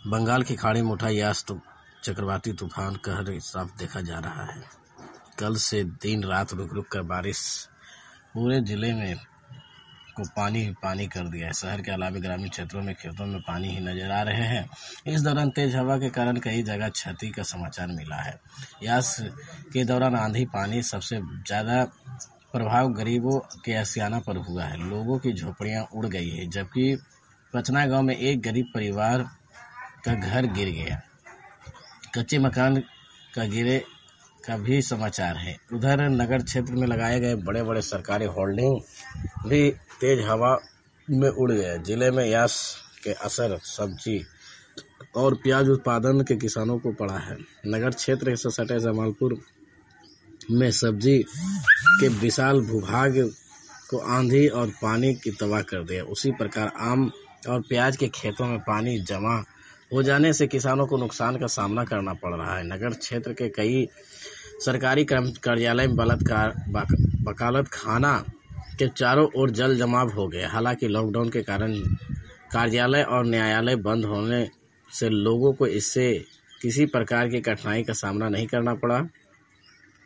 बंगाल की खाड़ी में उठा यास चक्रवाती तूफान कहर साफ देखा जा रहा है। कल से दिन रात रुक रुक कर बारिश पूरे जिले में को पानी ही पानी कर दिया है। शहर के अलावा ग्रामीण क्षेत्रों में खेतों में पानी ही नजर आ रहे हैं। इस दौरान तेज हवा के कारण कई जगह क्षति का समाचार मिला है। यास के दौरान आंधी पानी सबसे ज्यादा प्रभाव गरीबों के आशियाना पर हुआ है। लोगों की झोपड़ियां उड़ गई है, जबकि पचना गांव में एक गरीब परिवार का घर गिर गया। कच्चे मकान का गिरे का भी समाचार है। उधर नगर क्षेत्र में लगाए गए बड़े बड़े सरकारी होल्डिंग भी तेज हवा में उड़ गए। जिले में यास के असर सब्जी और प्याज उत्पादन के किसानों को पड़ा है। नगर क्षेत्र से सटे जमालपुर में सब्जी के विशाल भूभाग को आंधी और पानी की तबाह कर दिया। उसी प्रकार आम और प्याज के खेतों में पानी जमा हो जाने से किसानों को नुकसान का सामना करना पड़ रहा है। नगर क्षेत्र के कई सरकारी कार्यालय में वकालत खाना के चारों ओर जल जमाव हो गए। हालांकि लॉकडाउन के कारण कार्यालय और न्यायालय बंद होने से लोगों को इससे किसी प्रकार की कठिनाई का सामना नहीं करना पड़ा।